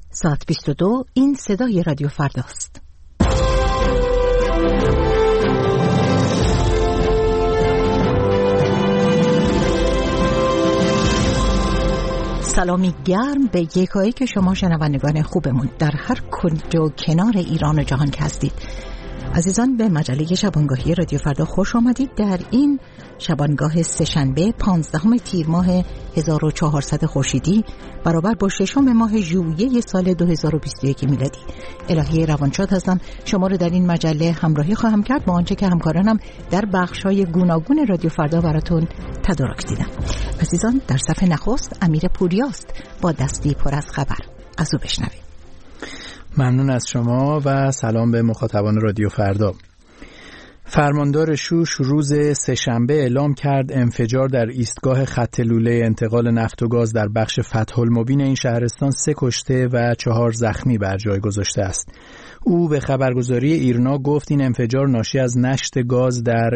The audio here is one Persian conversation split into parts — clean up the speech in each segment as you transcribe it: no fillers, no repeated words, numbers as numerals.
ساعت 22 این صدای رادیو فرداست. سلامی گرم به یکایی که شما شنوندگان خوبمون در هر کجا و کنار ایران و جهان که هستید. عزیزان، به مجله شبانگاهی رادیو فردا خوش آمدید. در این شبانگاه سه‌شنبه 15 تیر ماه 1400 خورشیدی برابر با 6 ماه ژوئیه سال 2021 میلادی. الهی روانشاد هستم. شما رو در این مجله همراهی خواهم کرد با آنچه که همکارانم در بخش‌های گوناگون رادیو فردا براتون تدارک دیدم. عزیزان، در صفحه نخست امیر پوریاست با دستی پر از خبر. از او بشنویم. ممنون از شما و سلام به مخاطبان رادیو فردا. فرماندار شوش روز سه‌شنبه اعلام کرد انفجار در ایستگاه خط لوله انتقال نفت و گاز در بخش فتح المبین این شهرستان 3 کشته و 4 زخمی بر جای گذاشته است. او به خبرگزاری ایرنا گفت این انفجار ناشی از نشت گاز در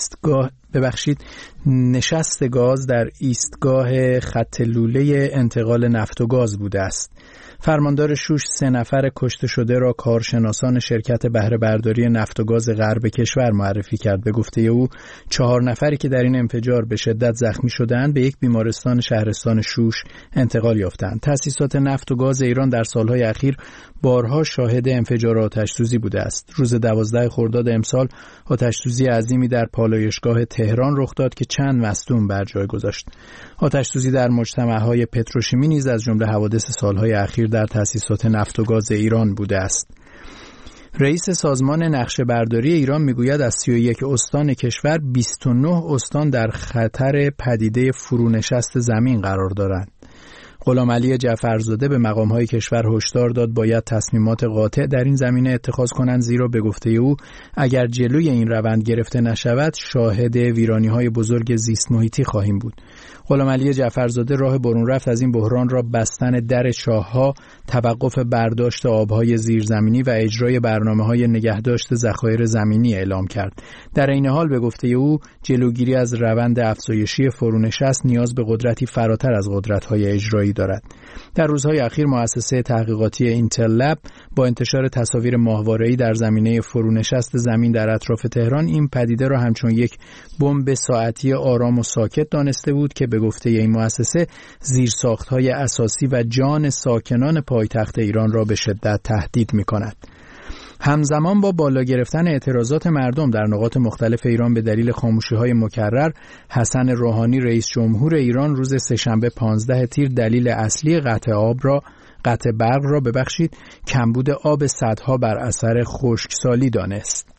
نشست گاز در ایستگاه خط لوله انتقال نفت و گاز بوده است. فرماندار شوش 3 نفر کشته شده را کارشناسان شرکت بهره برداری نفت و گاز غرب کشور معرفی کرد. به گفته او 4 نفری که در این انفجار به شدت زخمی شدند به یک بیمارستان شهرستان شوش انتقال یافتند. تأسیسات نفت و گاز ایران در سالهای اخیر بارها شاهد انفجار آتش‌سوزی بوده است. روز 12 خرداد امسال آتش‌سوزی عظیمی در پالایشگاه تهران رخ داد که چند مصدوم بر جای گذاشت. آتش‌سوزی در مجتمع‌های پتروشیمی نیز از جمله حوادث سالهای اخیر در تأسیسات نفت و گاز ایران بوده است. رئیس سازمان نقشه‌برداری ایران میگوید از 31 استان کشور 29 استان در خطر پدیده فرونشست زمین قرار دارند. غلامعلی جعفرزاده به مقام‌های کشور هشدار داد باید تصمیمات قاطع در این زمینه اتخاذ کنند، زیرا به گفته او اگر جلوی این روند گرفته نشود شاهد ویرانی‌های بزرگ زیست محیطی خواهیم بود. غلامعلی جعفرزاده راه برون رفت از این بحران را بستن در چاه‌ها، توقف برداشت آب‌های زیرزمینی و اجرای برنامه‌های نگهداشت ذخایر زمینی اعلام کرد. در این حال به گفته او جلوگیری از روند افزایشی فرونشست نیاز به قدرتی فراتر از قدرت‌های اجرایی دارد. در روزهای اخیر مؤسسه تحقیقاتی اینتل لب با انتشار تصاویر ماهواره‌ای در زمینه فرونشست زمین در اطراف تهران این پدیده را همچون یک بمب ساعتی آرام و ساکت دانسته بود که به گفته این مؤسسه زیرساخت‌های اساسی و جان ساکنان پایتخت ایران را به شدت تهدید می‌کند. همزمان با بالا گرفتن اعتراضات مردم در نقاط مختلف ایران به دلیل خاموشی‌های مکرر، حسن روحانی رئیس جمهور ایران روز سه‌شنبه 15 تیر دلیل اصلی قطع برق را کمبود آب سدها بر اثر خشکسالی دانست.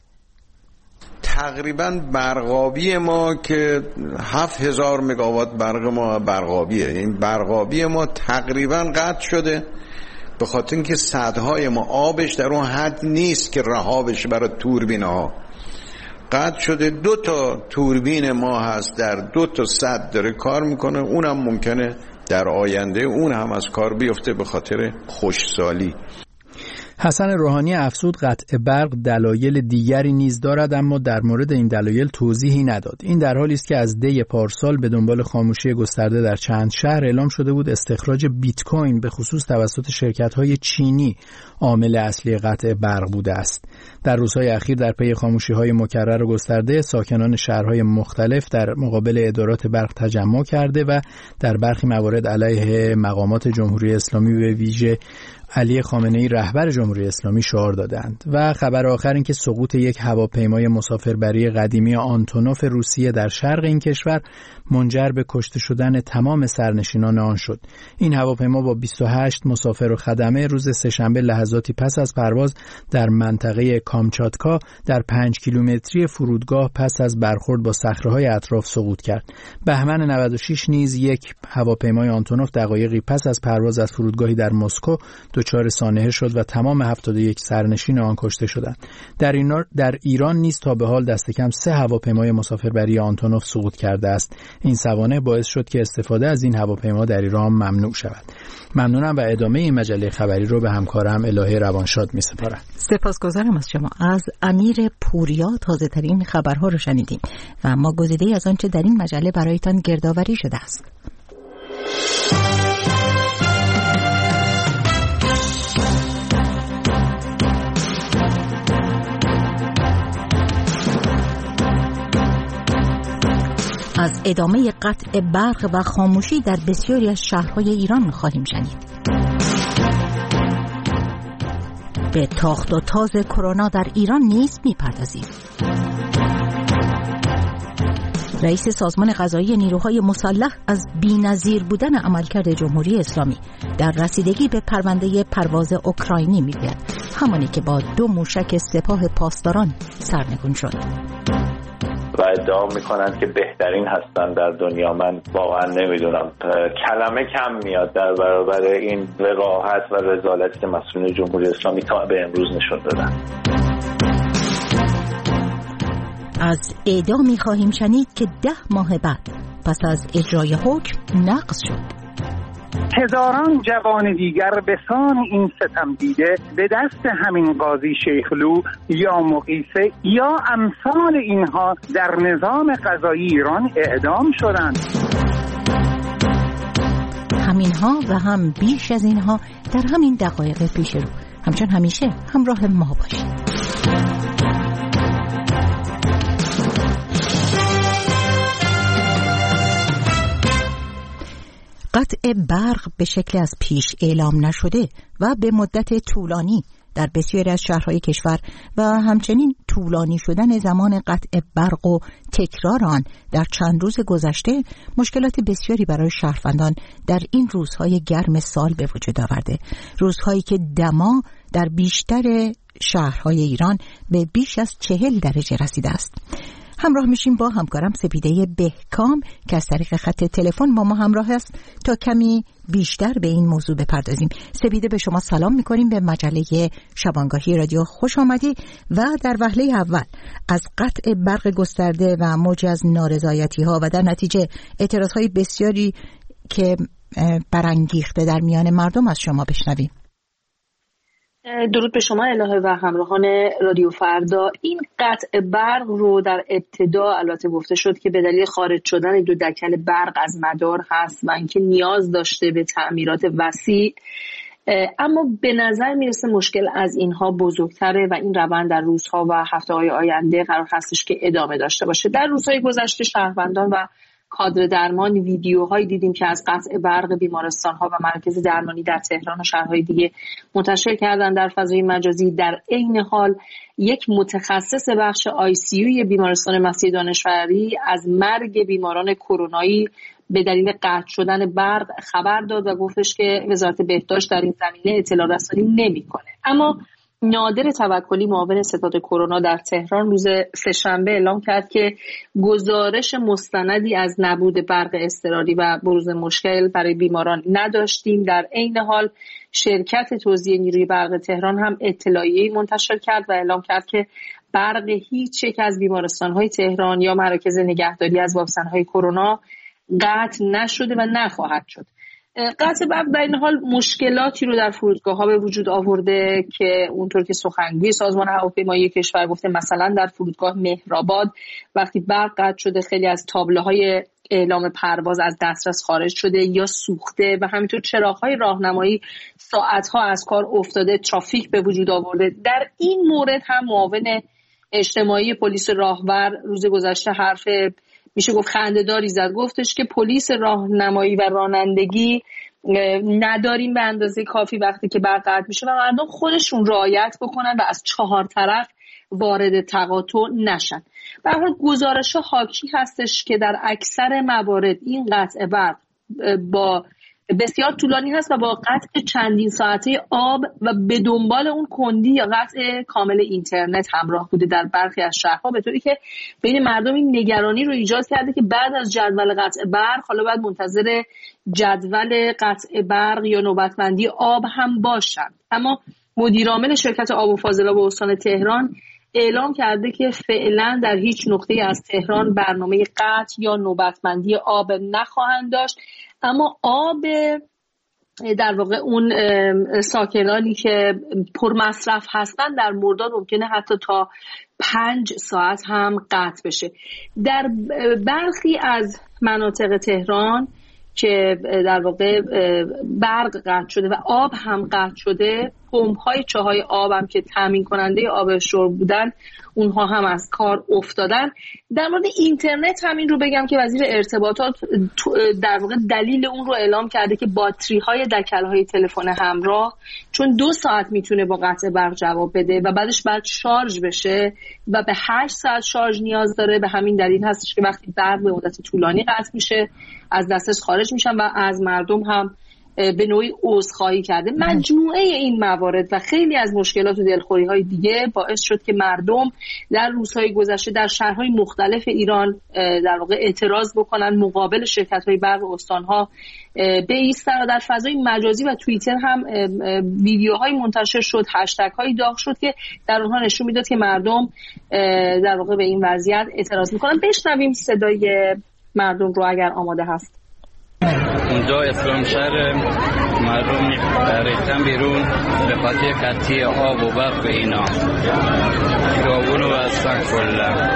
تقریبا برقابی ما که 7000 مگاوات برق ما برقابیه، این برقابی ما تقریبا قطع شده به خاطر اینکه سدهای ما آبش در اون حد نیست که رها بشه برای توربین‌ها. قطع شده. 2 تا توربین ما هست در 2 تا سد داره کار میکنه، اونم ممکنه در آینده اون هم از کار بیفته به خاطر خشکسالی. حسن روحانی افزود قطع برق دلایل دیگری نیز دارد، اما در مورد این دلایل توضیحی نداد. این در حالی است که از دی پارسال به دنبال خاموشی گسترده در چند شهر اعلام شده بود استخراج بیت کوین به خصوص توسط شرکت‌های چینی عامل اصلی قطع برق بوده است. در روزهای اخیر در پی خاموشی‌های مکرر و گسترده ساکنان شهرهای مختلف در مقابل ادارات برق تجمع کرده و در برخی موارد علیه مقامات جمهوری اسلامی به ویژه علی خامنه‌ای رهبر جمهوری اسلامی شعار دادند. و خبر آخر این که سقوط یک هواپیمای مسافربری قدیمی آنتونوف روسیه در شرق این کشور منجر به کشته شدن تمام سرنشینان آن شد. این هواپیما با 28 مسافر و خدمه روز سه‌شنبه لحظاتی پس از پرواز در منطقه کامچاتکا در 5 کیلومتری فرودگاه پس از برخورد با صخره‌های اطراف سقوط کرد. بهمن 96 نیز یک هواپیمای آنتونوف دقایقی پس از پرواز از فرودگاهی در مسکو دچار سانحه شد و تمام 71 سرنشین آن کشته شدند. در ایران نیز تا به حال دست کم 3 هواپیمای مسافربری آنتونوف سقوط کرده است. این سوانح باعث شد که استفاده از این هواپیما در ایران ممنوع شود. ممنونم و ادامه این مجله خبری رو به همکارم الهه روانشاد می‌سپارم. سپاسگزارم از شما. از امیر پوریا تازه ترین خبرها رو شنیدیم و ما گزیده‌ای از آنچه در این مجله برایتان گردآوری شده است. از ادامه قطع برق و خاموشی در بسیاری از شهرهای ایران خواهیم شنید. به تاخت و تاز کرونا در ایران نیز می‌پردازیم. رئیس سازمان قضایی نیروهای مسلح از بی‌نظیر بودن عملکرد جمهوری اسلامی در رسیدگی به پرونده پرواز اوکراینی میگوید، همانی که با 2 موشک سپاه پاسداران سرنگون شد و ادعا میکنند که بهترین هستن در دنیا. من واقعا نمیدونم، کلمه کم میاد در برابر این وقاحت و رذالتی که مسئولین جمهوری اسلامی تا به امروز نشون دادن. از اعدامی خواهیم شنید که 10 ماه بعد پس از اجرای حکم نقض شد. هزاران جوان دیگر به سان این ستم دیده به دست همین قاضی شیخلو یا مقیسه یا امثال اینها در نظام قضایی ایران اعدام شدند. همینها و هم بیش از اینها در همین دقایق پیش رو. همچون همیشه همراه ما باشید. قطع برق به شکل از پیش اعلام نشده و به مدت طولانی در بسیاری از شهرهای کشور و همچنین طولانی شدن زمان قطع برق و تکرار آن در چند روز گذشته مشکلات بسیاری برای شهروندان در این روزهای گرم سال به وجود آورده. روزهایی که دما در بیشتر شهرهای ایران به بیش از 40 درجه رسیده است. همراه میشیم با همکارم سپیده بهکام که از طریق خط تلفن با ما همراه است تا کمی بیشتر به این موضوع بپردازیم. سپیده، به شما سلام میکنیم، به مجله شبانگاهی رادیو خوش آمدی و در وهله اول از قطع برق گسترده و موجی از نارضایتی ها و در نتیجه اعتراض های بسیاری که برانگیخته در میان مردم از شما بشنویم. درود به شما الهه و همراهان رادیو فردا. این قطع برق رو در ابتدا البته گفته شد که به دلیل خارج شدن 2 دکل برق از مدار هست و اینکه نیاز داشته به تعمیرات وسیع، اما به نظر میرسه مشکل از اینها بزرگتره و این روند در روزها و هفته‌های آینده قرار هستش که ادامه داشته باشه. در روزهای گذشته شهروندان و کادر درمان ویدیوهایی دیدیم که از قطع برق بیمارستان‌ها و مراکز درمانی در تهران و شهرهای دیگه منتشر کردن در فضای مجازی. در عین حال یک متخصص بخش ICU بیمارستان مسیح دانشوری از مرگ بیماران کرونایی به دلیل قطع شدن برق خبر داد و گفتش که وزارت بهداشت در این زمینه اطلاع رسانی نمی‌کنه. اما نادر توکلی معاون ستاد کرونا در تهران روز سه‌شنبه اعلام کرد که گزارش مستندی از نبود برق اضطراری و بروز مشکل برای بیماران نداشتیم. در عین حال شرکت توزیع نیروی برق تهران هم اطلاعیه‌ای منتشر کرد و اعلام کرد که برق هیچ یک از بیمارستان‌های تهران یا مراکز نگهداری از واکسن‌های کرونا قطع نشده و نخواهد شد. قطع برق در این حال مشکلاتی رو در فرودگاه‌ها به وجود آورده که اونطور که سخنگوی سازمان هواپیمایی کشور گفته، مثلا در فرودگاه مهرآباد وقتی برق قطع شده خیلی از تابلوهای اعلام پرواز از دسترس خارج شده یا سوخته و همینطور چراغ‌های راهنمایی ساعت‌ها از کار افتاده، ترافیک به وجود آورده. در این مورد هم معاون اجتماعی پلیس راهور روز گذشته حرف میشه گفت خنده‌داری زد. گفتش که پلیس راهنمایی و رانندگی نداریم به اندازه کافی وقتی که برق قطع میشه و مردم خودشون رعایت بکنن و از 4 طرف وارد تقاطع نشن. به هر حال گزارش‌ها حاکی هستش که در اکثر موارد این قطع برق با بسیار طولانی هست و با قطع چندین ساعته آب و به دنبال اون کندی یا قطع کامل اینترنت همراه بوده در برخی از شهرها، به طوری که بین مردم این نگرانی رو ایجاد کرده که بعد از جدول قطع برق حالا باید منتظر جدول قطع برق یا نوبتبندی آب هم باشن. اما مدیرعامل شرکت آب و فاضلاب استان تهران اعلام کرده که فعلا در هیچ نقطه از تهران برنامه قطع یا نوبتبندی آب نخواهند داشت، اما آب در واقع اون ساکنانی که پرمصرف هستن در مرداد ممکنه حتی تا 5 ساعت هم قطع بشه. در برخی از مناطق تهران که در واقع برق قطع شده و آب هم قطع شده، پمپ‌های چاهای آبم که تامین کننده آب شرب بودن اونها هم از کار افتادن. در مورد اینترنت همین رو بگم که وزیر ارتباطات در واقع دلیل اون رو اعلام کرده که باتری‌های دکل‌های تلفن همراه چون 2 ساعت میتونه با قطع برق جواب بده و بعدش بعد شارژ بشه و به 8 ساعت شارژ نیاز داره، به همین دلیل هستش که وقتی برق به مدت طولانی قطع میشه از دستش خارج میشن و از مردم هم به نوعی عذرخواهی کرده. مجموعه این موارد و خیلی از مشکلات و دلخوری‌های دیگه باعث شد که مردم در روزهای گذشته در شهرهای مختلف ایران در واقع اعتراض بکنن، مقابل شرکت‌های برق استان‌ها بایستن و در فضای مجازی و توییتر هم ویدیوهای منتشر شد، هشتگ‌های داغ شد که در اونها نشون میداد که مردم در واقع به این وضعیت اعتراض میکنن. بشنویم صدای مردم رو اگر آماده هست. اونجا اسلام شهر مردم ریختن بیرون به خاطر قطعی آب و برق به اینا خیابون رو بستن کلا.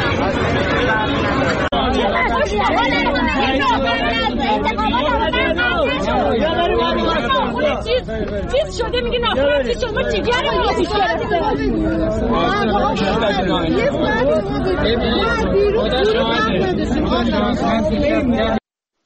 چیز شده میگه نفرتی شما چیگر رو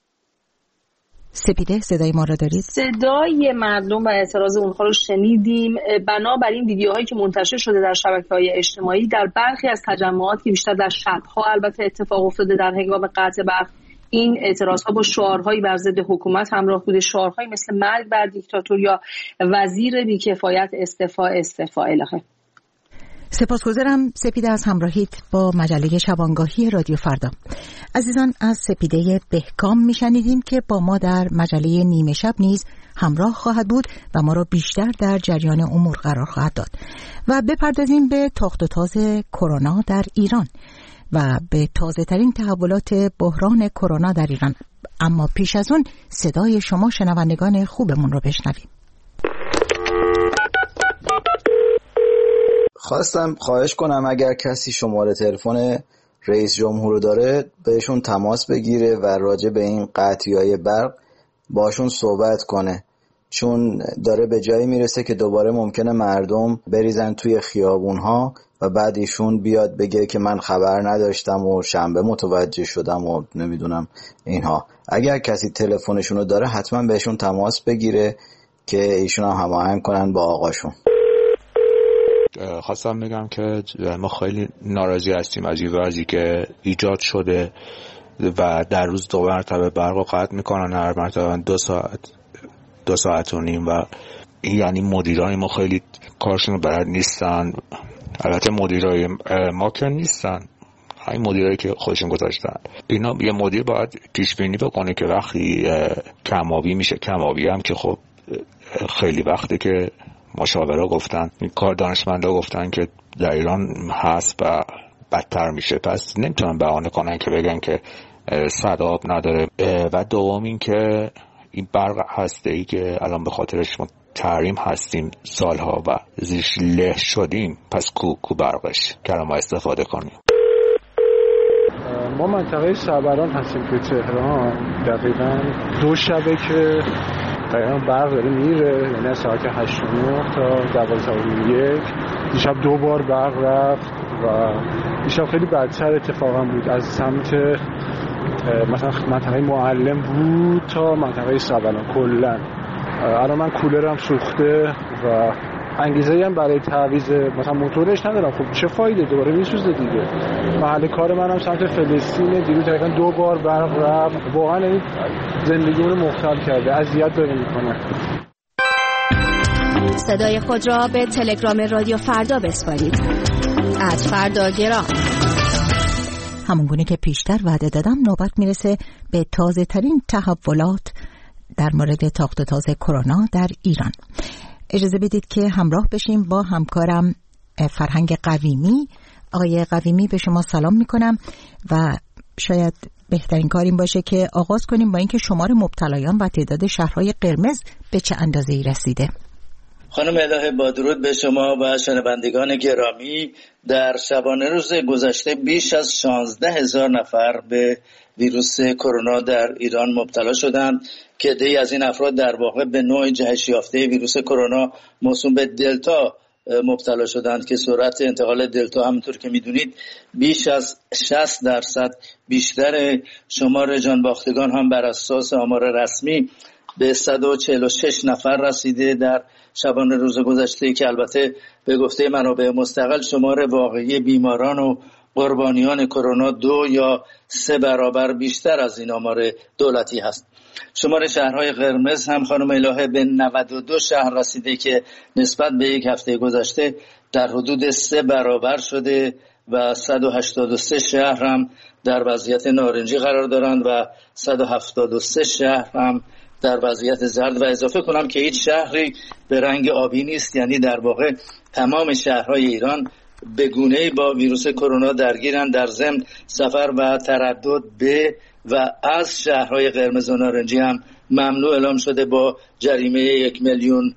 سپیده صدای ما را دارید؟ صدای مردم و اعتراض اونها رو شنیدیم. بنابراین ویدیوهایی که منتشر شده در شبکه‌های اجتماعی در برخی از تجمعات که بیشتر در شب‌ها البته اتفاق افتاده در هنگام قطع برق، این اعتراضها با شعارهایی بر ضد حکومت همراه بوده، شعارهایی مثل مرگ بر دیکتاتور یا وزیر بی‌کفایت استعفا الهه. سپاسگزارم سپیده از همراهیت با مجله شبانگاهی رادیو فردا. عزیزان، از سپیده بهکام میشنیدیم که با ما در مجله نیمه شب نیز همراه خواهد بود و ما را بیشتر در جریان امور قرار خواهد داد و بپردازیم به تاخت و تاز کرونا در ایران و به تازه ترین تحولات بحران کرونا در ایران. اما پیش از اون صدای شما شنوندگان خوبمون رو بشنویم. خواستم خواهش کنم اگر کسی شماره تلفن رئیس جمهور رو داره بهشون تماس بگیره و راجع به این قطعی‌های برق باشون صحبت کنه، چون داره به جایی میرسه که دوباره ممکنه مردم بریزن توی خیابونها و بعد ایشون بیاد بگه که من خبر نداشتم و شنبه متوجه شدم و نمیدونم اینها. اگر کسی تلفنشون رو داره حتما بهشون تماس بگیره که ایشون هم هماهنگ کنن با آقاشون. خواستم بگم که ما خیلی ناراضی هستیم از این وضعی که ایجاد شده و در روز 2 مرتبه برق رو قطع میکنن، هر مرتبه 2 ساعت و نیم و یعنی مدیران ما خیلی کارشون رو بلد نیستن. البته مدیرای ما که نیستن، همین مدیرایی که خودشون گذاشتن. اینا یه مدیر باید پیش بینی بکنه که وقتی کم‌آبی میشه، کم‌آبی هم که خب خیلی وقته که مشاورا گفتن، کار دانشمندا گفتن که در ایران هست و بدتر میشه، پس نمیتونن بهانه کنن که بگن که صد آب نداره. و دوم این که این برق هسته‌ای که الان به خاطرش ما تحریم هستیم سالها و زیرش له شدیم، پس کو برقش که ما استفاده کنیم. ما منطقه صبران هستیم که تهران دقیقاً 2 شبه که دقیقاً برق داره میره، یعنی ساعت 8:09 تا 12:01. دیشب 2 بار برق رفت و دیشب خیلی بدتر اتفاقا بود، از سمت مثلا منطقه معلم بود تا منطقه صبران کلا. الان من کولرم سوخته و انگیزه هم برای تعویض مثلا موتورش ندارم. خب چه فایده، دوباره میسوزه دیگه. محل کار منم سمت فلسطین، دیروز دقیقاً 2 بار برق رفت. واقعا این زندگیمون رو مختل کرده، اذیت داره میکنه. صدای خود را به تلگرام رادیو فردا بسپارید. @فرداگرام. همونگونه که پیشتر وعده دادم نوبت میرسه به تازه ترین تحولات در مورد تاخت و تاز کرونا در ایران. اجازه بدید که همراه بشیم با همکارم فرهنگ قویمی. آقای قویمی به شما سلام میکنم و شاید بهترین کار این باشه که آغاز کنیم با اینکه شمار مبتلایان و تعداد شهرهای قرمز به چه اندازه‌ای رسیده. خانم الهه، با درود به شما و شنوندگان گرامی. در شبانه روز گذشته بیش از 16,000 نفر به ویروس کرونا در ایران مبتلا شدند که عده‌ای از این افراد در واقع به نوع جهش یافته ویروس کرونا موسوم به دلتا مبتلا شدند که سرعت انتقال دلتا همونطور که میدونید بیش از 60% بیشتر. شمار جانباختگان هم بر اساس آمار رسمی به 146 نفر رسیده در شبانه روز گذشته که البته به گفته منابع مستقل شمار واقعی بیماران و قربانیان کرونا 2 یا 3 برابر بیشتر از این آمار دولتی هست. شمار شهرهای قرمز هم خانم الهه به 92 شهر رسیده که نسبت به یک هفته گذشته در حدود 3 برابر شده و 183 شهر هم در وضعیت نارنجی قرار دارند و 173 شهر هم در وضعیت زرد. و اضافه کنم که هیچ شهری به رنگ آبی نیست، یعنی در واقع تمام شهرهای ایران به گونه‌ای با ویروس کرونا درگیرند. در ضمن سفر و تردد به و از شهرهای قرمز و نارنجی هم ممنوع اعلام شده با جریمه 1 میلیون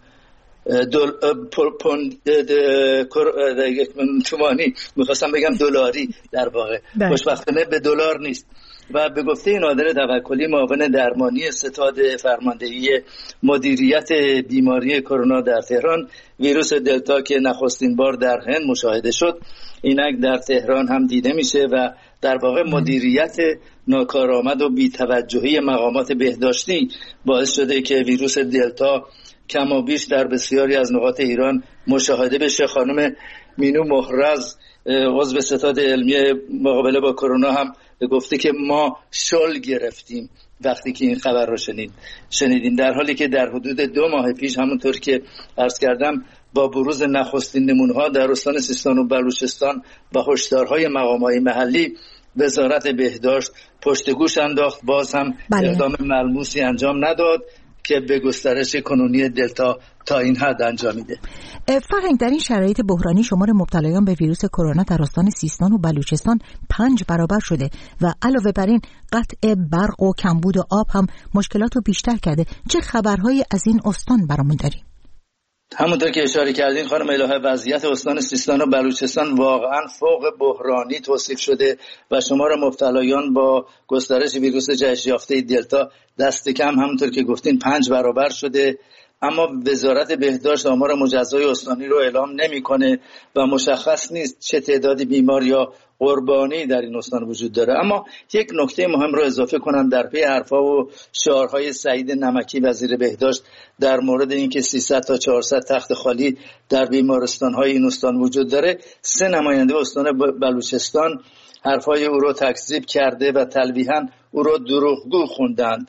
تومانی، میخواستم بگم دلاری، در واقع خوشبختانه به دلار نیست. و به گفته نادر توکلی معاون درمانی ستاد فرماندهی مدیریت بیماری کرونا در تهران، ویروس دلتا که نخستین بار در هند مشاهده شد اینک در تهران هم دیده میشه و در واقع مدیریت ناکارآمد و بی‌توجهی مقامات بهداشتی باعث شده که ویروس دلتا کم و بیش در بسیاری از نقاط ایران مشاهده بشه. خانم مینو محرز عضو ستاد علمی مقابله با کرونا هم گفته که ما شل گرفتیم وقتی که این خبر رو شنیدیم، در حالی که در حدود 2 ماه پیش همونطور که عرض کردم با بروز نخستین نمونه‌ها در استان سیستان و بلوچستان و هشدارهای مقامات محلی وزارت بهداشت پشت گوش انداخت، باز هم اقدام ملموسی انجام نداد که به گسترش کنونی دلتا تا این حد انجامیده. فرهنگ، در این شرایط بحرانی شمار مبتلایان به ویروس کرونا در استان سیستان و بلوچستان 5 برابر شده و علاوه بر این قطع برق و کمبود آب هم مشکلات رو بیشتر کرده. چه خبرهایی از این استان برامون داریم؟ همونطور که اشاره کردین خانم الهه، وضعیت استان سیستان و بلوچستان واقعا فوق بحرانی توصیف شده و شمار مبتلایان با گسترش ویروس جهش یافته دلتا دست کم همونطور که گفتین 5 برابر شده. اما وزارت بهداشت آمار مجزای استانی رو اعلام نمی‌کنه و مشخص نیست چه تعدادی بیمار یا قربانی در این استان وجود داره. اما یک نکته مهم رو اضافه کنم در پی حرفا و شعارهای سعید نمکی وزیر بهداشت در مورد اینکه 300 تا 400 تخت خالی در بیمارستان‌های این استان وجود داره، 3 نماینده استان بلوچستان حرفای او رو تکذیب کرده و تلویحاً او رو دروغگو خوندند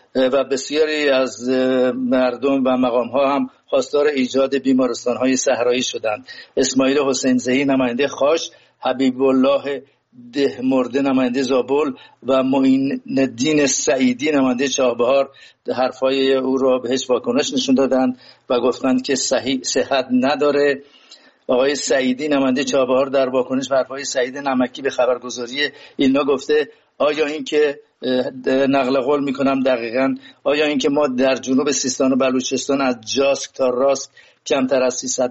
و بسیاری از مردم و مقام‌ها هم خواستار ایجاد بیمارستان‌های صحرایی شدند. اسماعیل حسین زهی نماینده خاش، حبیب الله دهمرده نماینده زابل و معین الدین سعیدی نماینده چابهار حرفای او را بهش واکنش نشون دادند و گفتند که صحت نداره. آقای سعیدی نماینده چابهار در واکنش به حرفای سعید نمکی به خبرگزاری ایلنا گفته آیا این که نقل قول میکنم دقیقاً، آیا این که ما در جنوب سیستان و بلوچستان از جاسک تا راسک کمتر از 300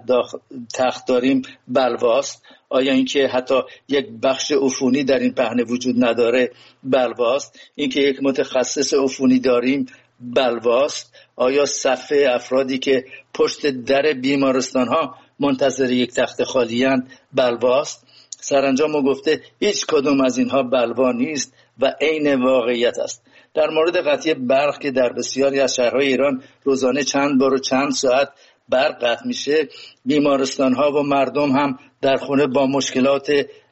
تخت داریم بلواست؟ آیا این که حتی یک بخش عفونی در این پهنه وجود نداره بلواست؟ این که یک متخصص عفونی داریم بلواست؟ آیا صفحه افرادی که پشت در بیمارستان ها منتظر یک تخت خالی‌اند بلواست؟ سرانجام گفته هیچ کدوم از اینها بلوا نیست و عین واقعیت است. در مورد قطعی برق که در بسیاری از شهرهای ایران روزانه چند بار و چند ساعت برق قطع میشه، بیمارستان ها و مردم هم در خونه با مشکلات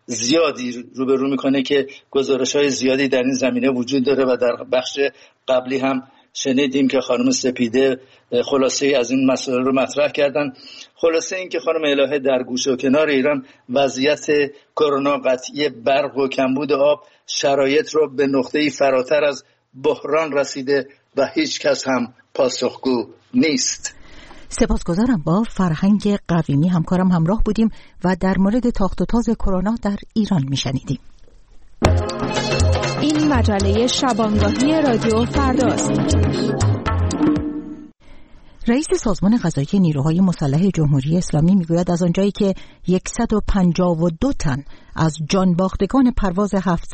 زیادی روبرو میکنه که گزارش های زیادی در این زمینه وجود داره و در بخش قبلی هم شنیدیم که خانم سپیده خلاصه از این مسائل رو مطرح کردن. خلاصه این که خانم الهه در گوشه و کنار ایران وضعیت کرونا، قطعی برق و کمبود آب شرایط رو به نقطه‌ای فراتر از بحران رسیده و هیچ کس هم پاسخگو نیست. سپاسگزارم. با فرهنگ قویمی همکارم همراه بودیم و در مورد تاخت و تاز کرونا در ایران میشنیدیم. این مجله شبانگاهی رادیو فرداست. رئیس سازمان قضایی نیروهای مسلح جمهوری اسلامی میگوید از آنجایی که 152 تن از جانباختگان پرواز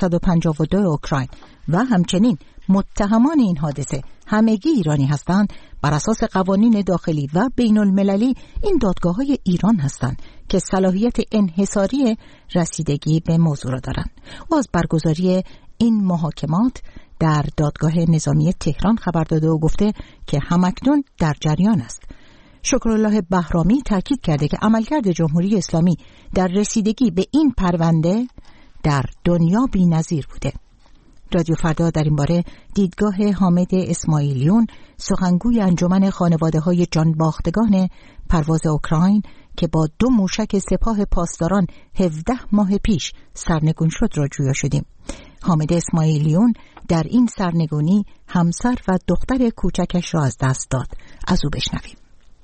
752 اوکراین و همچنین متهمان این حادثه همگی ایرانی هستند، بر اساس قوانین داخلی و بین المللی این دادگاه‌های ایران هستند که صلاحیت انحصاری رسیدگی به موضوع را دارند. و از برگزاری این محاکمات در دادگاه نظامی تهران خبر داده و گفته که همکنون در جریان است. شکرالله بهرامی تاکید کرده که عملکرد جمهوری اسلامی در رسیدگی به این پرونده در دنیا بی‌نظیر بوده. رادیو فردا در این باره دیدگاه حامد اسماعیلیون، سخنگوی انجمن خانواده‌های جانباختگان پرواز اوکراین که با 2 موشک سپاه پاسداران 17 ماه پیش سرنگون شد را جویا شدیم. حامد اسماعیلیون در این سرنگونی همسر و دختر کوچکش را از دست داد. از او بشنویم.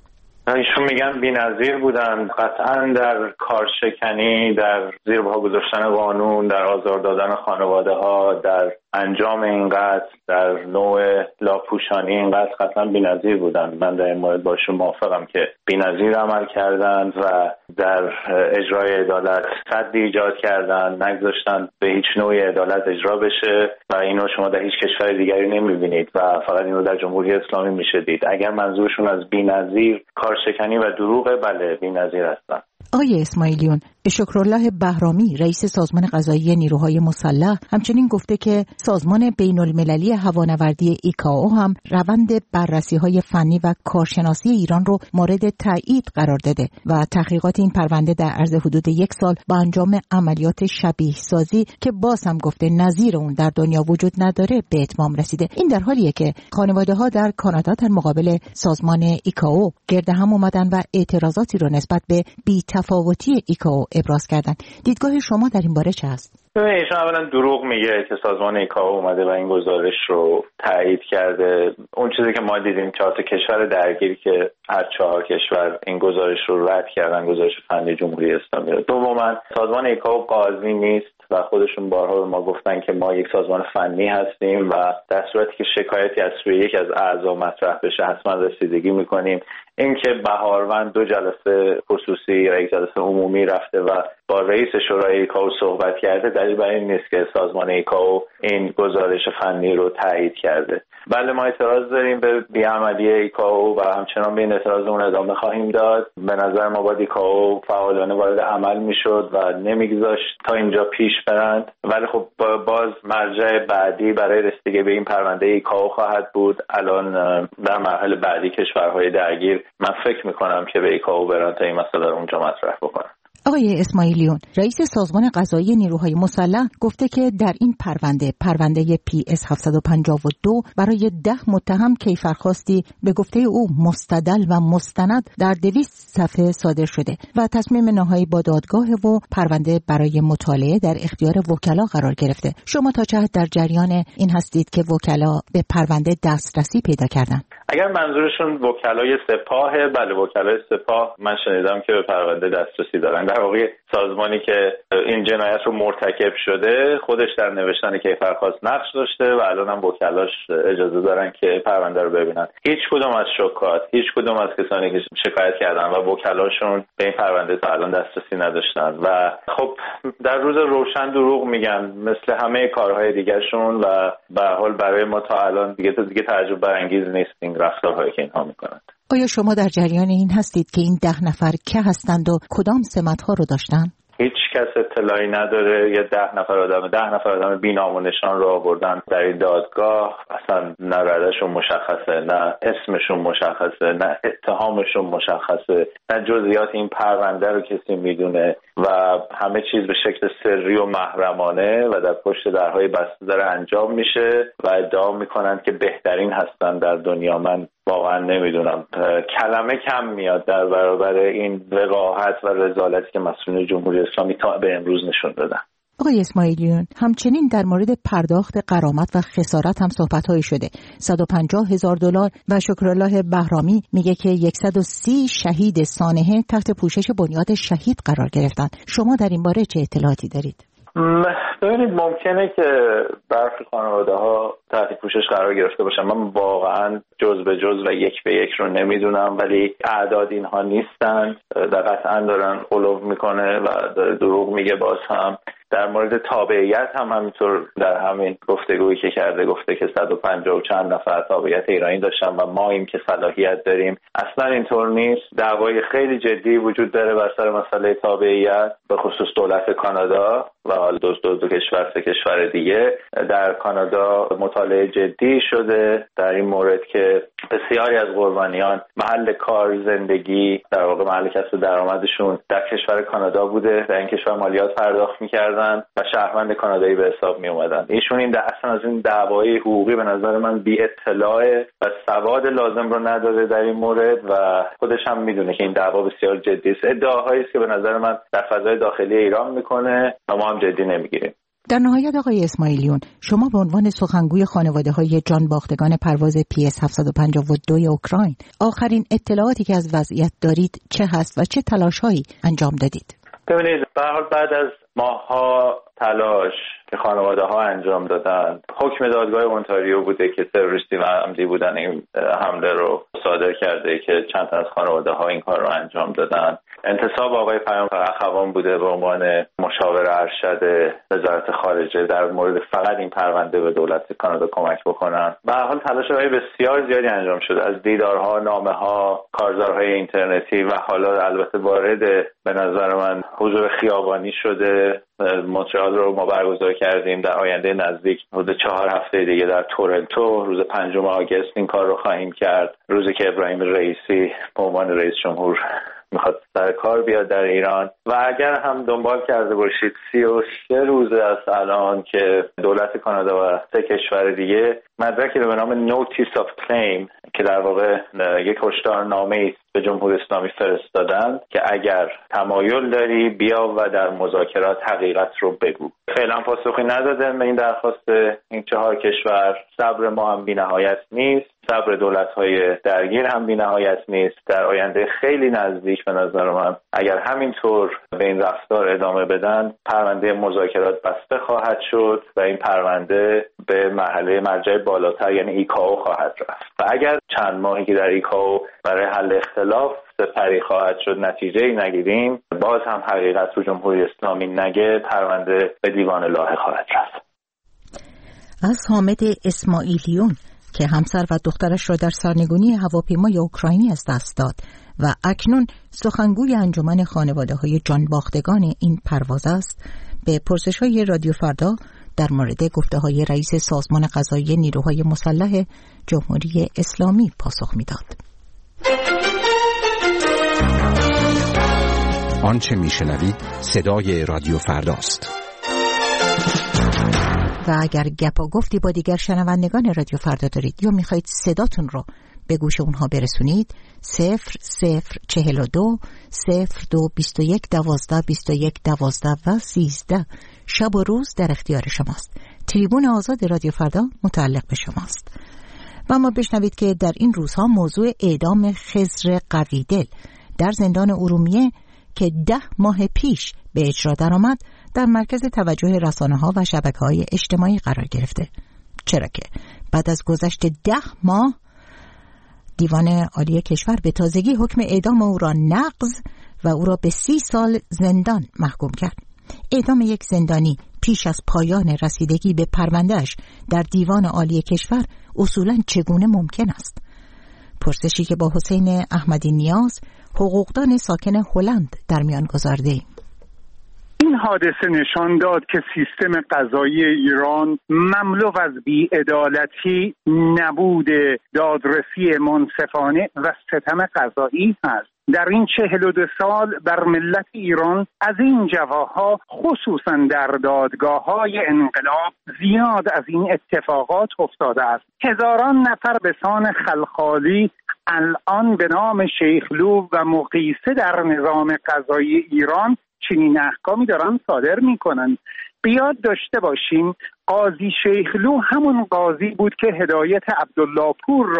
ایشون میگن بی‌نظیر بودن، قطعاً در کارشکنی، در زیر پا گذاشتن قانون، در آزار دادن خانواده ها، در انجام این قتل، در نوع لاپوشانی این قتل قطعاً بی‌نظیر بودن. من در این مورد با ایشون موافقم که بی‌نظیر عمل کردند و در اجرای عدالت سدی ایجاد کردند، نگذاشتن به هیچ نوعی عدالت اجرا بشه و اینو شما در هیچ کشور دیگری نمی‌بینید و فقط اینو در جمهوری اسلامی میشه دید. اگر منظورشون از بی‌نظیر کارشکنی و دروغ، بله بی‌نظیر هستن. آقای اسماعیلیون، شکرالله بهرامی رئیس سازمان قضایی نیروهای مسلح همچنین گفته که سازمان بین المللی هوانوردی ایکائو هم روند بررسی‌های فنی و کارشناسی ایران رو مورد تایید قرار داده و تحقیقات این پرونده در عرض حدود 1 سال با انجام عملیات شبیه سازی که باز هم گفته نظیر اون در دنیا وجود نداره به اتمام رسیده. این در حالیه که خانواده‌ها در کانادا در مقابل سازمان ایکائو گرد هم اومدن و اعتراضاتی رو نسبت به بی‌تفاوتی ایکائو ابراز کردن. دیدگاه شما در این باره چه است؟ ایشون اولا دروغ میگه که سازمان ایکائو اومده و این گزارش رو تایید کرده. اون چیزی که ما دیدیم 4 کشور درگیر که هر 4 کشور این گزارش رو رد کردن، گزارش فنی جمهوری اسلامی رو. دوما سازمان ایکائو قاضی نیست و خودشون بارها به ما گفتن که ما یک سازمان فنی هستیم و در صورتی که شکایتی از سوی یک از اعضا مطرح بشه حتما رسیدگی میکنیم. اینکه بهاروند 2 جلسه خصوصی و 1 جلسه عمومی رفته و با رئیس شورای ایکائو صحبت کرده دلیل بر این نیست که سازمان ایکائو این گزارش فنی رو تایید کرده. بله ما اعتراض داریم به بی‌عملی ایکائو و همچنان به این اعتراضمون ادامه خواهیم داد. به نظر ما باید ایکائو فعالانه وارد عمل میشد و نمیگذاشت تا اینجا پیش برند. ولی خب باز مرجع بعدی برای رسیدگی به این پرونده ایکائو خواهد بود. الان در مرحله بعدی کشورهای درگیر من فکر میکنم که به ایکائو برن تا این مسئله رو اونجا مطرح بکنن. آقای اسماعیلیون، رئیس سازمان قضایی نیروهای مسلح گفته که در این پرونده PS 752 برای 10 متهم کیفرخواستی به گفته او مستدل و مستند در 200 صفحه صادر شده و تصمیم نهایی با دادگاه و پرونده برای مطالعه در اختیار وکلا قرار گرفته. شما تا چه حد در جریان این هستید که وکلا به پرونده دسترسی پیدا کردن؟ اگر منظورشون وکلای سپاهه، بله وکلای سپاه من شنیدم که به پرونده دسترسی دارن. در واقع سازمانی که این جنایت رو مرتکب شده خودش در نوشتن کیفرخواست نقش داشته و الان هم وکلاش اجازه دارن که پرونده رو ببینن. هیچ کدوم از شکات، هیچ کدوم از کسانی که شکایت کردن و وکلاشون به این پرونده تا الان دسترسی نداشتن و خب در روز روشن دروغ میگن مثل همه کارهای دیگرشون و به هر حال برای ما تا الان دیگه تعجب برانگیز نیست این رفتارهایی که اینها میکنند. آیا شما در جریان این هستید که این 10 نفر که هستند و کدام سمت‌ها رو داشتن؟ هیچ کس اطلاعی نداره. یه 10 نفر آدم بی‌نام و نشان رو آوردن در این دادگاه. اصلا نه ردشون مشخصه، نه اسمشون مشخصه، نه اتهامشون مشخصه، نه جزئیات این پرونده رو کسی میدونه و همه چیز به شکل سری و محرمانه و در پشت درهای بسته داره انجام میشه و ادعا میکنن که بهترین هستن در دنیا. من واقعا نمیدونم، کلمه کم میاد در برابر این وقاحت و رذالتی که مسئولین جمهوری اسلامی تا به امروز نشون دادن. آقای اسماعیلیون، همچنین در مورد پرداخت غرامت و خسارت هم صحبت‌هایی شده. $150,000 و شکرالله بهرامی میگه که 130 شهید سانحه تحت پوشش بنیاد شهید قرار گرفتن. شما در این باره چه اطلاعاتی دارید؟ ببینید ممکنه که برخی خانواده‌ها تحت پوشش قرار گرفته باشن. من واقعا جز به جز و یک به یک رو نمیدونم، ولی اعداد اینها نیستن. قطعا دارن غلو میکنه و دروغ میگه. باز هم در مورد تابعیت هم همینطور در همین گفتگویی که کرده گفته که 150 و چند نفر تابعیت ایرانی داشتن و ما این که صلاحیت داریم. اصلا اینطور نیست. دعوای خیلی جدی وجود داره بر سر مسئله تابعیت، به خصوص دولت کانادا و حال دو کشور سه کشور دیگه. در کانادا مطالعه جدی شده در این مورد که بسیاری از قربانیان محل کار، زندگی، در واقع محل کسب درآمدشون در کشور کانادا بوده، در این کشور مالیات پرداخت می‌کردن و شهروند کانادایی به حساب می اومدن. ایشون این اصلا از این دعوای حقوقی به نظر من بی اطلاع و سواد لازم رو نداره در این مورد و خودش هم میدونه که این دعوا بسیار جدی است. ادعاهایی است که به نظر من در فضای داخلی ایران میکنه و ما هم جدی نمیگیریم. در نهایت آقای اسماعیلیون، شما به عنوان سخنگوی خانواده‌های جان باختگان پرواز PS 752 اوکراین، آخرین اطلاعاتی که از وضعیت دارید چه هست و چه تلاش‌هایی انجام دادید؟ ببینید، به هر حال بعد از ماه‌ها تلاش که خانواده‌ها انجام دادن، حکم دادگاه اونتاریو بوده که تروریستی و عمدی بودن این حمله رو صادر کرده که چند تا از خانواده‌ها این کار رو انجام دادن. انتصاب آقای پیامبر اخوان بوده به عنوان مشاور ارشد وزارت خارجه در مورد فقط این پرونده به دولت کانادا کمک بکنن. به هر حال تلاش‌های بسیار زیادی انجام شده، از دیدارها، نامه‌ها، کارزارهای اینترنتی و حالا البته وارد به نظر من حضور خیابانی شده. مونترال رو ما برگزار کردیم، در آینده نزدیک حدود 4 هفته دیگه در تورنتو روز 5 آگوست این کار رو خواهیم کرد، روزی که ابراهیم رئیسی به عنوان رئیس جمهور میخواد سر کار بیاد در ایران. و اگر هم دنبال کرده باشید 33 روز از الان که دولت کانادا و 3 کشور دیگه مدرکی به نام Notice of Claim که در واقع یک هشدارنامه است به جمهوری اسلامی فرستادن که اگر تمایل داری بیا و در مذاکرات حقیقت رو بگو. فعلا پاسخی ندادن به این درخواست این 4 کشور. صبر ما هم بی‌نهایت نیست، صبر دولت‌های درگیر هم بی‌نهایت نیست. در آینده خیلی نزدیک به نظر من اگر همینطور به این رفتار ادامه بدن، پرونده مذاکرات بسته خواهد شد و این پرونده به مرحله مرجع بالاتر یعنی ایکائو خواهد رفت. و اگر چند ماهی که در ایکائو برای حل اختلاف سپری خواهد شد نتیجه‌ای نگیریم، باز هم حقیقت رو جمهوری اسلامی نگه، پرونده به دیوان لاهه خواهد رفت. از حامد اسماعیلیون که همسر و دخترش را در سرنگونی هواپیمای اوکراینی از دست داد و اکنون سخنگوی انجمن خانواده‌های جان باختگان این پرواز است، به پرسش‌های رادیو فردا در مورد گفته‌های رئیس سازمان قضایی نیروهای مسلح جمهوری اسلامی پاسخ می‌داد. آنچه می‌شنوید صدای رادیو فرداست. و اگر گپا گفتی با دیگر شنوندگان رادیو فردا دارید یا میخواید صداتون رو به گوش اونها برسونید، 0042 02 21 12 21 12 و 13 شب و روز در اختیار شماست. تریبون آزاد رادیو فردا متعلق به شماست. و ما بشنوید که در این روزها موضوع اعدام خضر قویدل در زندان ارومیه که 10 ماه پیش به اجرا درآمد در مرکز توجه رسانه‌ها و شبکه‌های اجتماعی قرار گرفته. چرا که بعد از گذشت 10 ماه دیوان عالی کشور به تازگی حکم اعدام او را نقض و او را به 30 سال زندان محکوم کرد. اعدام یک زندانی پیش از پایان رسیدگی به پرونده‌اش در دیوان عالی کشور اصولاً چگونه ممکن است؟ پرسشی که با حسین احمدی نیاز، حقوقدان ساکن هلند، در میان گذارده‌ایم. این حادثه نشان داد که سیستم قضایی ایران مملو از بی‌عدالتی، نبود دادرسی منصفانه و ستم قضایی است. در این 42 سال بر ملت ایران از این جواها خصوصا در دادگاه‌های انقلاب زیاد از این اتفاقات افتاده است. هزاران نفر به سان خلخالی الان به نام شیخلو و مقیسه در نظام قضایی ایران چنین احکامی دارن صادر میکنن. بیاد داشته باشیم قاضی شیخلو همون قاضی بود که هدایت عبدالله پور را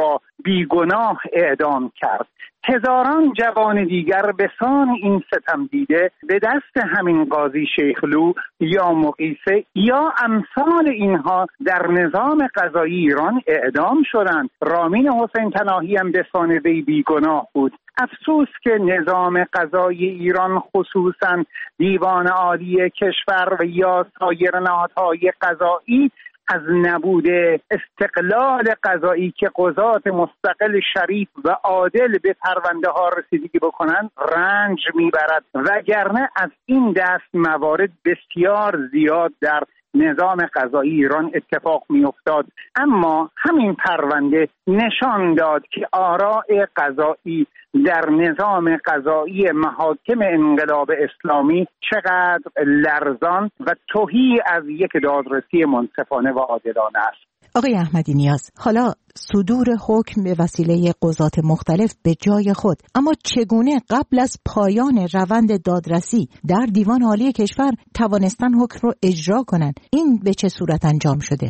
بیگناه اعدام کرد. هزاران جوان دیگر به سان این ستم دیده به دست همین قاضی شیخلو یا مقیسه یا امثال اینها در نظام قضایی ایران اعدام شدند. رامین حسین پناهی هم به سان وی بیگناه بود. افسوس که نظام قضایی ایران خصوصا دیوان عالی کشور و یا سایر نهادهای قضایی از نبود استقلال قضایی که قضات مستقل شریف و عادل به پرونده ها رسیدگی بکنند رنج میبرد، وگرنه از این دست موارد بسیار زیاد در نظام قضایی ایران اتفاق می افتاد. اما همین پرونده نشان داد که آراء قضایی در نظام قضایی محاکم انقلاب اسلامی چقدر لرزان و تهی از یک دادرسی منصفانه و عادلانه است. آقای احمدی نیاز، حالا صدور حکم به وسیله قضات مختلف به جای خود، اما چگونه قبل از پایان روند دادرسی در دیوان عالی کشور توانستن حکم رو اجرا کنند؟ این به چه صورت انجام شده؟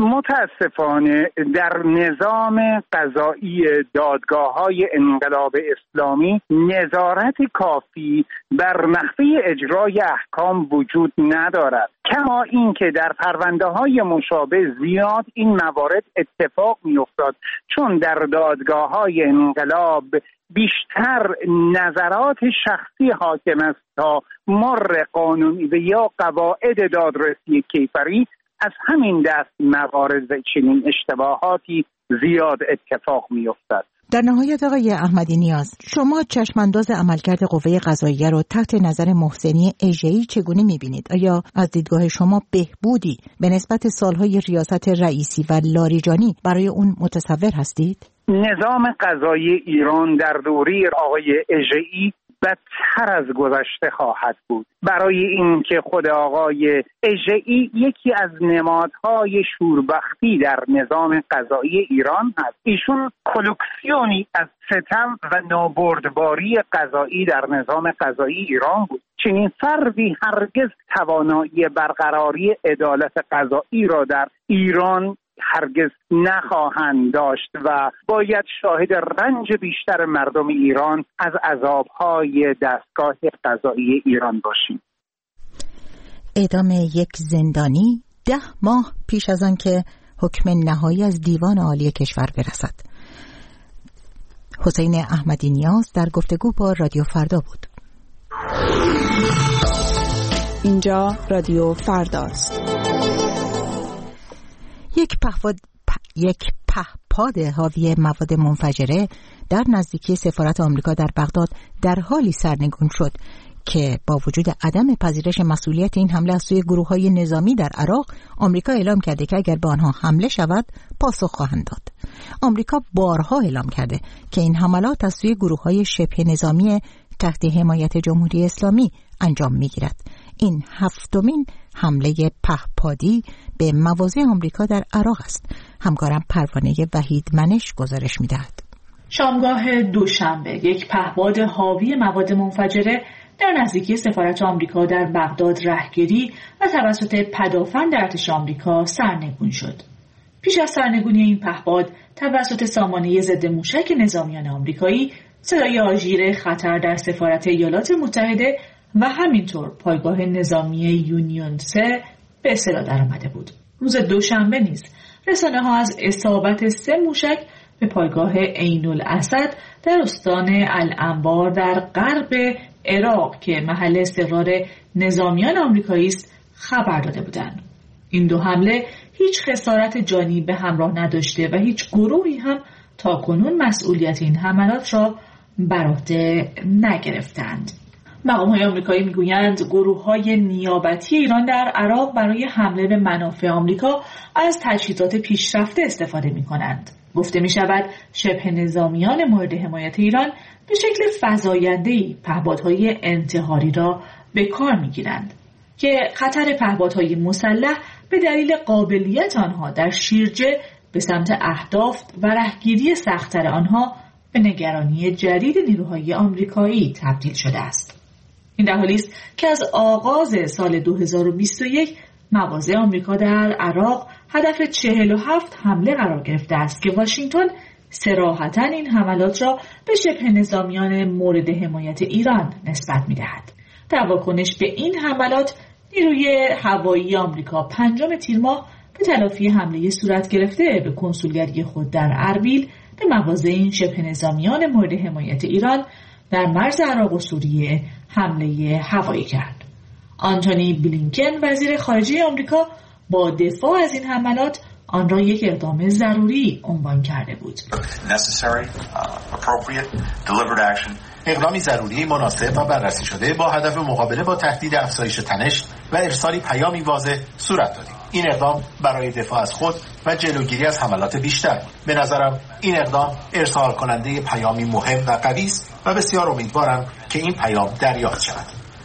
متاسفانه در نظام قضایی دادگاه‌های انقلاب اسلامی نظارت کافی بر نحوه اجرای احکام وجود ندارد، کما اینکه در پرونده‌های مشابه زیاد این موارد اتفاق می‌افتاد، چون در دادگاه‌های انقلاب بیشتر نظرات شخصی حاکم است تا مر قانونی و یا قواعد دادرسی کیفری. از همین دست موارد و چنین اشتباهاتی زیاد اتفاق می‌افتد. در نهایت آقای احمدی نیاز، شما چشمانداز عملکرد قوه قضاییه رو تحت نظر محسنی اژه‌ای چگونه می‌بینید؟ آیا از دیدگاه شما بهبودی به نسبت سالهای ریاست رئیسی و لاریجانی برای اون متصور هستید؟ نظام قضایی ایران در دوره آقای اژه‌ای بدتر از گذشته خواهد بود، برای اینکه خود آقای اژه‌ای یکی از نمادهای شوربختی در نظام قضایی ایران هست. ایشون کلکسیونی از ستم و نابردباری قضایی در نظام قضایی ایران بود. چنین فردی هرگز توانایی برقراری عدالت قضایی را در ایران هرگز نخواهند داشت و باید شاهد رنج بیشتر مردم ایران از عذاب‌های دستگاه قضایی ایران باشیم. اعدام یک زندانی 10 ماه پیش از آن که حکم نهایی از دیوان عالی کشور برسد. حسین احمدی نیاز در گفتگو با رادیو فردا بود. اینجا رادیو فرداست. یک پهپاد حاوی مواد منفجره در نزدیکی سفارت آمریکا در بغداد در حالی سرنگون شد که با وجود عدم پذیرش مسئولیت این حمله از سوی گروه‌های نظامی در عراق، آمریکا اعلام کرده که اگر به آنها حمله شود پاسخ خواهند داد. آمریکا بارها اعلام کرده که این حملات از سوی گروه‌های شبه نظامی تحت حمایت جمهوری اسلامی انجام می‌گیرد. این 7مین حمله پهپادی به مواضع آمریکا در عراق است. همکارم پروانه وحید منش گزارش می‌دهد. شامگاه دوشنبه یک پهپاد حاوی مواد منفجره در نزدیکی سفارت آمریکا در بغداد رهگیری و توسط پدافند ارتش آمریکا سرنگون شد. پیش از سرنگونی این پهپاد توسط سامانه ضد موشک نظامیان آمریکایی، صدای آژیر خطر در سفارت ایالات متحده و همینطور پایگاه نظامی یونیون 3 به اصطلاح درآمده بود. روز دوشنبه نیز رسانه‌ها از اصابت 3 موشک به پایگاه عین الاسد در استان الانبار در غرب عراق که محل استقرار نظامیان آمریکایی است خبر داده بودند. این دو حمله هیچ خسارت جانی به همراه نداشته و هیچ گروهی هم تاکنون مسئولیت این حملات را بر عهده نگرفتند. مقام‌های آمریکایی میگویند گروه‌های نیابتی ایران در عراق برای حمله به منافع آمریکا از تجهیزات پیشرفته استفاده می‌کنند. گفته می‌شود شبه نظامیان مورد حمایت ایران به شکل فزاینده‌ای پهپادهای انتحاری را به کار می‌گیرند که خطر پهپادهای مسلح به دلیل قابلیت آنها در شیرجه به سمت اهداف و رهگیری سخت‌تر آنها به نگرانی جدید نیروهای آمریکایی تبدیل شده است. این در حالی است که از آغاز سال 2021 مواضع آمریکا در عراق هدف 47 حمله قرار گرفته است که واشنگتن صراحتاً این حملات را به شبه نظامیان مورد حمایت ایران نسبت می‌دهد. در واکنش به این حملات، نیروی هوایی آمریکا 5 تیر ماه به تلافی حمله صورت گرفته به کنسولگری خود در اربیل به مواضع این شبه نظامیان مورد حمایت ایران در مرز عراق و سوریه حمله هوایی کرد. آنتونی بلینکن وزیر خارجه آمریکا با دفاع از این حملات آن را یک اقدام ضروری عنوان کرده بود. اقدامی ضروری، مناسب و بررسی شده با هدف مقابله با تهدید افزایش تنش و ارسال پیامی واضح صورت دادیم. این اقدام برای دفاع از خود و جلوگیری از حملات بیشتر. به نظرم این اقدام ارسال کننده پیامی مهم و قوی است و بسیار امیدوارم که این پیام دریافت شود.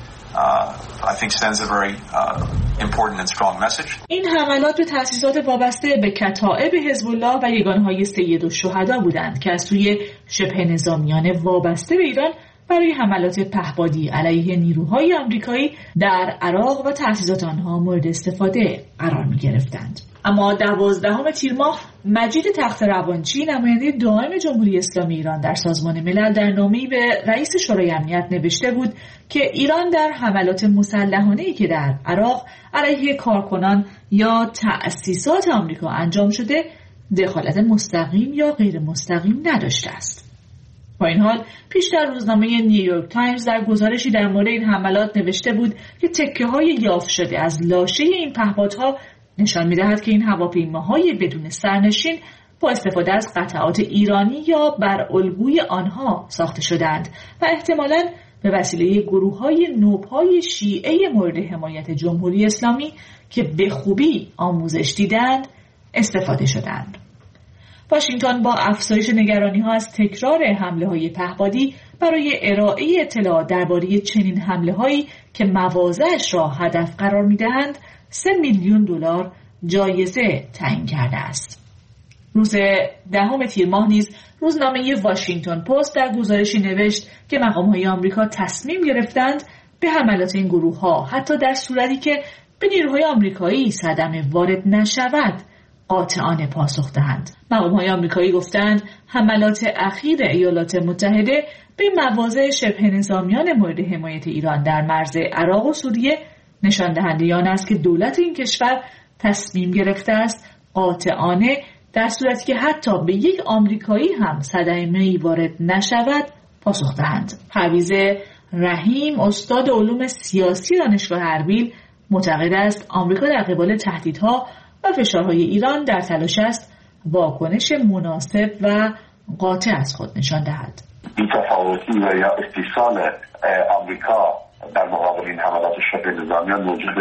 این حملات به تأسیسات وابسته به کتائب حزب الله و یگانه‌های سید الشهدا بودند که از سوی شبه نظامیان وابسته به ایران برای حملات پهپادی علیه نیروهای آمریکایی در عراق و تأسیسات آنها مورد استفاده قرار می گرفتند. اما 12 تیر ماه مجید تخت روانچی، نماینده دائم جمهوری اسلامی ایران در سازمان ملل، در نامه‌ای به رئیس شورای امنیت نوشته بود که ایران در حملات مسلحانه‌ای که در عراق علیه کارکنان یا تأسیسات آمریکا انجام شده دخالت مستقیم یا غیر مستقیم نداشته است. با این حال پیشتر روزنامه نیویورک تایمز در گزارشی در مورد این حملات نوشته بود که تکه‌های یافت شده از لاشه این پهپادها نشان می‌دهد که این هواپیماهای بدون سرنشین با استفاده از قطعات ایرانی یا بر الگوی آنها ساخته شدند و احتمالاً به وسیله گروه‌های نوپای شیعه مورد حمایت جمهوری اسلامی که به خوبی آموزش دیدند استفاده شدند. واشنگتن با افزایش نگرانی‌ها از تکرار حمله‌های پهپادی برای ارائه اطلاع درباره چنین حمله‌هایی که مواضعش را هدف قرار می‌دهند 3 میلیون دلار جایزه تعیین کرده است. روز 10 تیر ماه نیز روزنامه واشنگتن پست در گزارشی نوشت که مقام‌های آمریکا تصمیم گرفتند به حملات این گروه‌ها حتی در صورتی که به نیروهای آمریکایی صدمه وارد نشود قاطعانه پاسخ دهند. مقام‌های آمریکایی گفتند حملات اخیر ایالات متحده به مواضع شبه نظامیان مورد حمایت ایران در مرز عراق و سوریه نشان دهنده آن است که دولت این کشور تصمیم گرفته است قاطعانه در صورتی که حتی به یک آمریکایی هم صدمه‌ای وارد نشود پاسخ دهند. پرویز رحیم، استاد علوم سیاسی دانشگاه اربیل، معتقد است آمریکا در قبال تهدیدها و فشارهای ایران در تلاش است واکنش مناسب و قاطع از خود نشان دهد. بی‌تفاوتی و یا استیصال آمریکا در مقابل این حملات شبه نظامیان موجود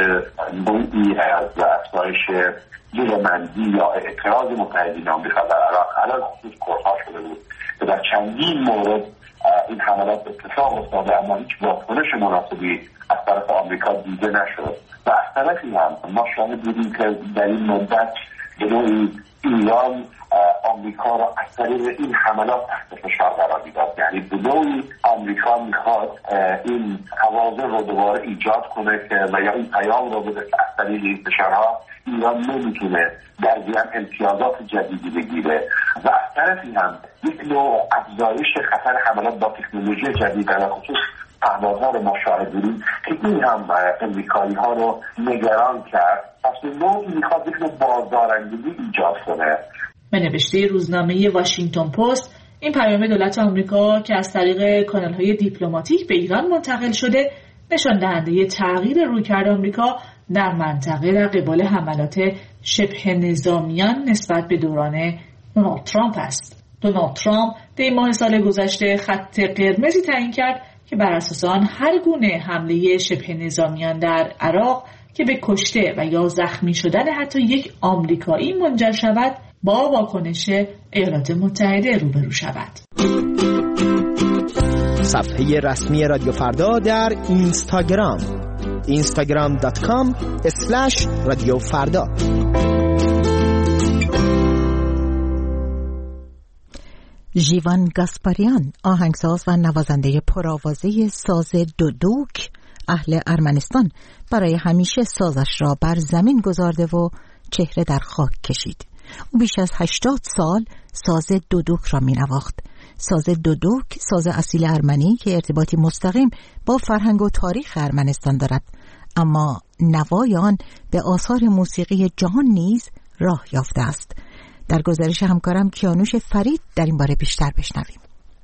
نوعی از افزایش جلومندی یا اعتراض متحدین آمریکا در عراق علیه خصوص کردها شده بود که در چندین مورد این حملات اتفاق افتاده اما هیچ واکنش مناسبی از طرف آمریکا دیده نشد و از طرفی هم ما شاهد بودیم که در این مدت به نوعی ایران آمریکا را از طریق این حملات تحت فشار قرار میداد. یعنی به نوعی آمریکا میخواد این تواضع رو دوباره ایجاد کنه که و یا این پیام رو بده که از طریق این فشارها ایران نمیتونه در جریان امتیازات جدیدی بگیره و از طرفی هم یک نوع افزایش خطر حملات با تکنولوژی جدید در خصوص پهپادها رو ما شاهد بودیم که این هم امریکایی ها رو نگران کرد. پس به نوعی میخواد یک نوع بازدارندگی ایجاد کنه. به نوشته روزنامه واشنگتن پست، این پیام دولت آمریکا که از طریق کانال‌های دیپلماتیک به ایران منتقل شده نشان دهنده تغییر رویکرد آمریکا در منطقه در قبال حملات شبه نظامیان نسبت به دوران دونالد ترامپ است. دونالد ترامپ در ماه سال گذشته خط قرمزی تعیین کرد که بر اساس آن هر گونه حمله شبه نظامیان در عراق که به کشته و یا زخمی شدن حتی یک آمریکایی منجر شود با واکنش ایالات متحده روبرو شود. صفحه رسمی رادیو فردا در اینستاگرام instagram.com/رادیو فردا. ژیوان گاسپاریان، آهنگساز و نوازنده پرآوازه ساز دودوک اهل ارمنستان، برای همیشه سازش را بر زمین گذارده و چهره در خاک کشید. او بیش از 80 سال ساز دودوک را می نواخت. ساز دودوک ساز اصیل ارمنی که ارتباطی مستقیم با فرهنگ و تاریخ ارمنستان دارد، اما نوای آن به آثار موسیقی جهان نیز راه یافته است. در گزارش همکارم کیانوش فرید در این باره بیشتر بشنویم.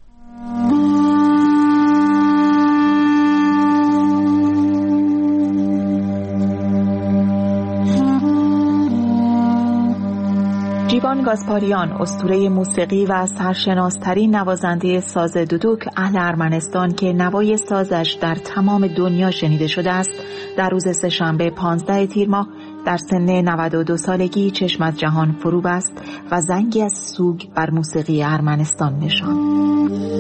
جیوان گاسپاریان، اسطوره موسیقی و سرشناس‌ترین نوازنده ساز دودوک اهل ارمنستان که نوای سازش در تمام دنیا شنیده شده است، در روز سه‌شنبه 15 تیر ماه در سن 92 سالگی چشم از جهان فرو بست و زنگی از سوگ بر موسیقی ارمنستان نشاند.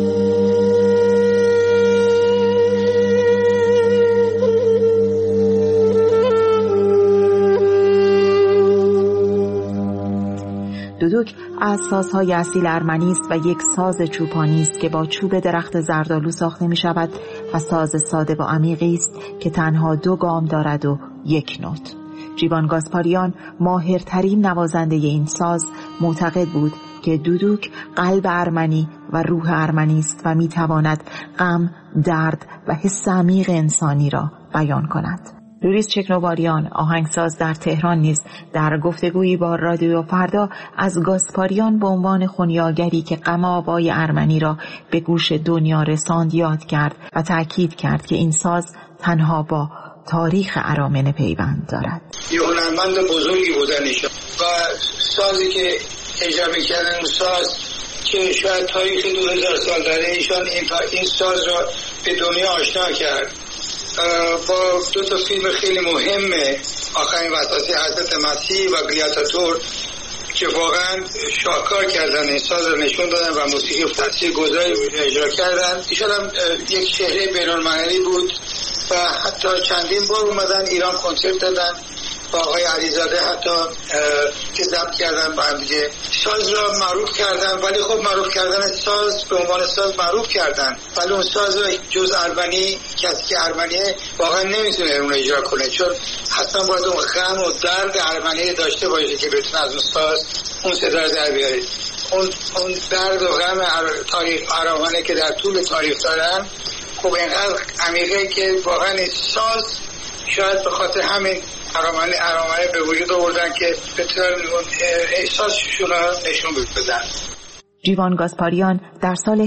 دودوک از سازهای اصیل ارمنی است و یک ساز چوپانی است که با چوب درخت زردآلو ساخته می شود و ساز ساده و عمیقی است که تنها 2 گام دارد و 1 نوت. جیوان گاسپاریان، ماهرترین نوازنده این ساز، معتقد بود که دودوک قلب ارمنی و روح ارمنی است و می تواند غم، درد و حس عمیق انسانی را بیان کند. لوریس چکنواریان، آهنگساز در تهران نیز در گفتگویی با رادیو فردا از گاسپاریان به عنوان خونیاگری که غم آوای ارمنی را به گوش دنیا رساند یاد کرد و تأکید کرد که این ساز تنها با تاریخ ارامنه پیوند دارد. یه هنرمند بزرگی بودن ایشان و سازی که اجرا می‌کردن، اون ساز که شاید تاریخ 2000 سال داره، ایشان این ساز را به دنیا آشنا کرد با 2 فیلم خیلی مهمه، آخرین وساطی حضرت مسیح و گلیاداتور، که واقعا شاهکار کردن این ساز رو نشون دادن و موسیقی تاثیرگذاری اجرا کردن. ایشان هم یک چهره بین‌المللی بود و حتی چندین بار اومدن ایران کنسرت دادن با آقای علیزاده، حتی که ضبط کردن با هم دیگه ساز را معروف کردن. ولی خب معروف کردن ساز به عنوان ساز معروف کردن، ولی اون ساز را جز ارمنی، کسی که ارمنیه واقعا نمیتونه اون اجرا کنه، چون حتما باید اون غم و درد ارمنی داشته باشه که بتونه از اون ساز اون صدا رو در بیاره. اون درد و غم تاریخ ارمنی که در طول تاریخ دارن خب اینقدر عمیقه که واقعا ساز شاید به خاطر همین ارامنه به وجود آوردن که بتونن احساسشون رو نشون بدن. جیوان گاسپاریان در سال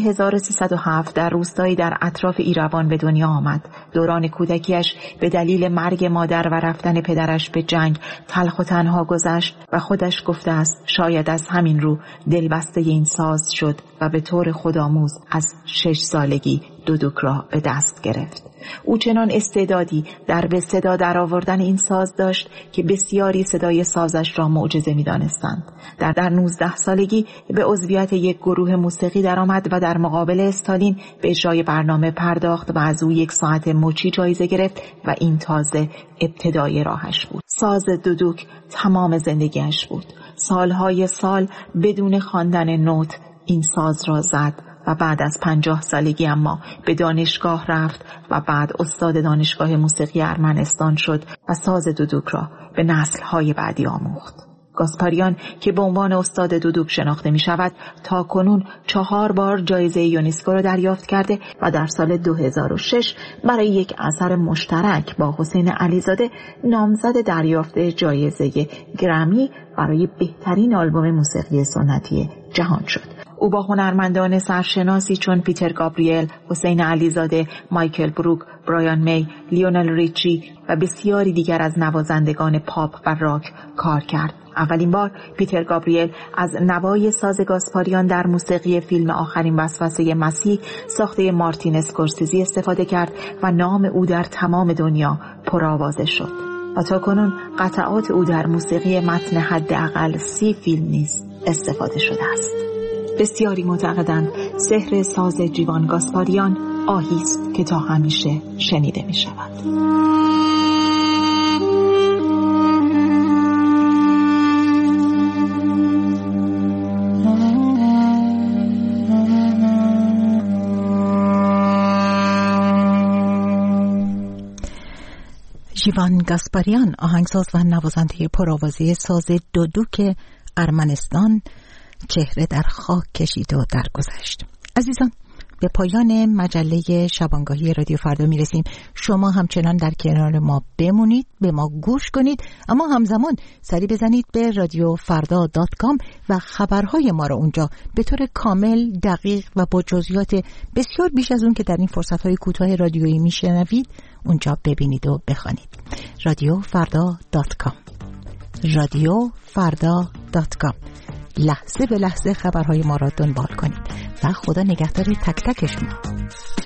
1307 در روستایی در اطراف ایروان به دنیا آمد. دوران کودکیش به دلیل مرگ مادر و رفتن پدرش به جنگ تلخ و تنها گذشت و خودش گفته است شاید از همین رو دلبسته این ساز شد و به طور خودآموز از 6 سالگی دودوک را به دست گرفت. او چنان استعدادی در به صدا در آوردن این ساز داشت که بسیاری صدای سازش را معجزه می دانستند. در 19 سالگی به عضویت یک گروه موسیقی درآمد و در مقابل استالین به اجرای برنامه پرداخت و از او 1 ساعت مچی جایزه گرفت و این تازه ابتدای راهش بود. ساز دودوک تمام زندگیش بود. سالهای سال بدون خواندن نوت این ساز را زد و بعد از 50 سالگی اما به دانشگاه رفت و بعد استاد دانشگاه موسیقی ارمنستان شد و ساز دودوک را به نسل‌های بعدی آموخت. گاسپاریان که به عنوان استاد دودوک شناخته می شود تا کنون 4 بار جایزه یونسکو را دریافت کرده و در سال 2006 برای یک اثر مشترک با حسین علیزاده نامزد دریافت جایزه گرمی برای بهترین آلبوم موسیقی سنتی جهان شد. او با هنرمندان سرشناسی چون پیتر گابریل، حسین علیزاده، مایکل بروک، برایان می، لیونل ریچی و بسیاری دیگر از نوازندگان پاپ و راک کار کرد. اولین بار پیتر گابریل از نوای ساز گاسپاریان در موسیقی فیلم آخرین وسوسه مسیح ساخته مارتین اسکورسیزی استفاده کرد و نام او در تمام دنیا پرآوازه شد. و تا کنون قطعات او در موسیقی متن حداقل 30 فیلم نیز استفاده شده است. بسیاری معتقدند سحر ساز جیوان گاسپاریان آهی است که تا همیشه شنیده می شود. جیوان گاسپاریان، آهنگساز و نوازنده پرآوازه ساز دودوک ارمنستان چهره در خاک کشید و درگذشت. عزیزان، به پایان مجله شبانگاهی رادیو فردا میرسیم. شما همچنان در کنار ما بمونید، به ما گوش کنید، اما همزمان سری بزنید به radioffarda.com و خبرهای ما رو اونجا به طور کامل، دقیق و با جزئیات بسیار بیش از اون که در این فرصت‌های کوتاه رادیویی میشنوید اونجا ببینید و بخوانید. radioffarda.com radioffarda.com. لحظه به لحظه خبرهای ما را دنبال کنید و خدا نگهدار تک تک شما.